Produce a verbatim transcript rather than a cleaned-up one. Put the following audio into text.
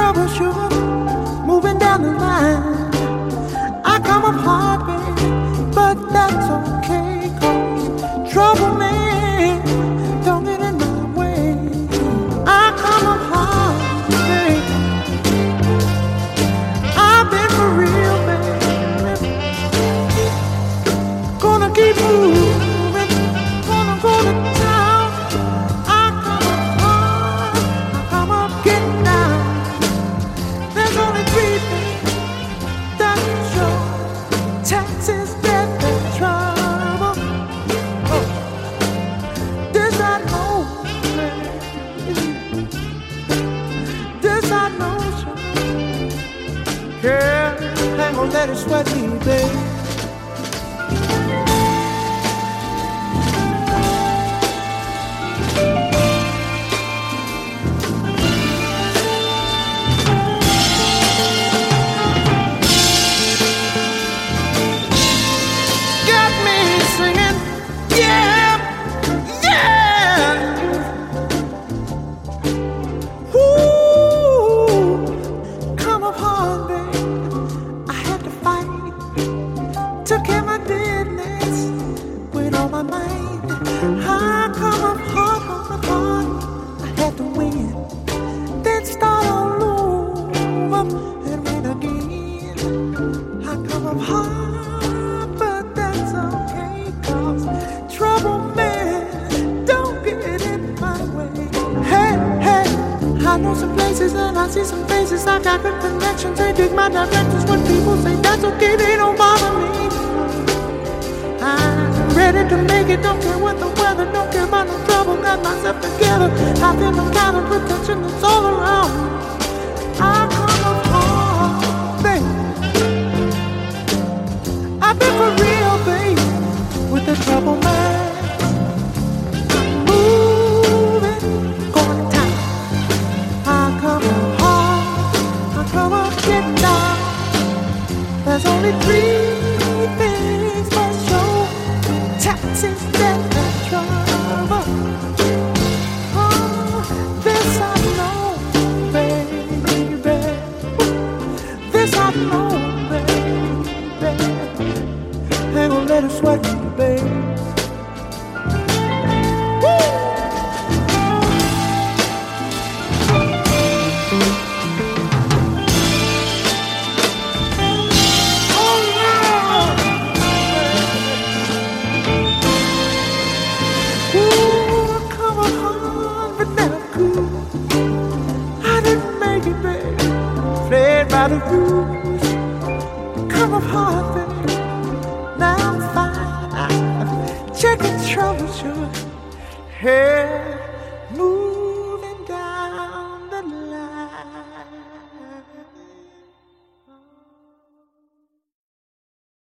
troubleshoot, moving down the line. I come up hard, baby, but that's okay, 'cause trouble, man, don't get in my way. I come up hard, baby. I've been for real, baby. Gonna keep moving, gonna go to town. I come up hard, I come up getting down. There's only three things that show: taxes, death, and trouble. Oh, this I know, baby. This I know, sure. Girl, hang on, let it sweat me, baby. Got me singing, yeah, yeah. Ooh, come up hard, baby. I had to fight, took care of my business with all my might. I come up hard, come up hard. I had to win, then start all over and win again. I come up hard, but that's okay, 'cause trouble, man, don't get in my way. Hey, hey, I know some places and I see some faces. I got good connections, they dig my directions. When people say that's okay, they don't bother me. I'm ready to make it, don't care what the weather, don't care about no trouble. Got myself together, I feel no kind of protection that's all around. I come up hard, baby. I've been for real, baby, with the trouble, man. I'm moving, going to town. I come up hard, I come up getting down. There's only three things for sure: taxes, death, and trouble. Oh, this I know, baby. This I know, baby. Hang on, let it sweat me, baby. Oh, yeah. Ooh, come on hard, but never cool. I didn't make it, baby. Played by the rules. Come up hard, baby. Now I'm fine. Check it, troubleshoot. Hey, move.